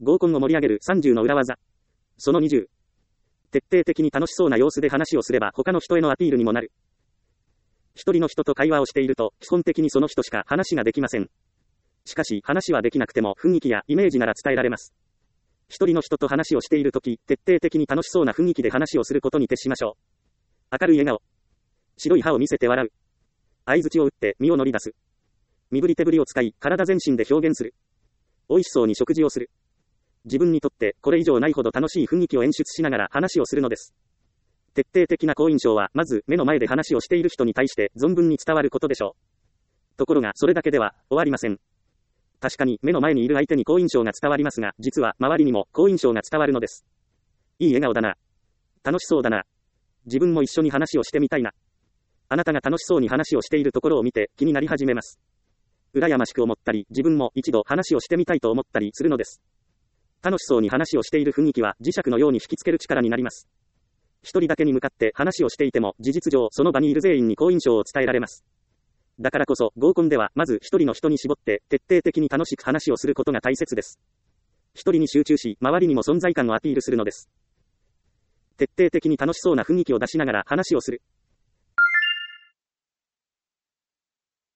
合コンを盛り上げる30の裏技。その20。徹底的に楽しそうな様子で話をすれば他の人へのアピールにもなる。一人の人と会話をしていると、基本的にその人しか話ができません。しかし、話はできなくても雰囲気やイメージなら伝えられます。一人の人と話をしているとき、徹底的に楽しそうな雰囲気で話をすることに徹しましょう。明るい笑顔。白い歯を見せて笑う。相槌を打って身を乗り出す。身振り手振りを使い、体全身で表現する。美味しそうに食事をする。自分にとってこれ以上ないほど楽しい雰囲気を演出しながら話をするのです。徹底的な好印象は、まず目の前で話をしている人に対して存分に伝わることでしょう。ところが、それだけでは終わりません。確かに目の前にいる相手に好印象が伝わりますが、実は周りにも好印象が伝わるのです。いい笑顔だな。楽しそうだな。自分も一緒に話をしてみたいな。あなたが楽しそうに話をしているところを見て気になり始めます。羨ましく思ったり、自分も一度話をしてみたいと思ったりするのです。楽しそうに話をしている雰囲気は磁石のように引きつける力になります。一人だけに向かって話をしていても、事実上その場にいる全員に好印象を伝えられます。だからこそ、合コンではまず一人の人に絞って徹底的に楽しく話をすることが大切です。一人に集中し、周りにも存在感をアピールするのです。徹底的に楽しそうな雰囲気を出しながら話をする。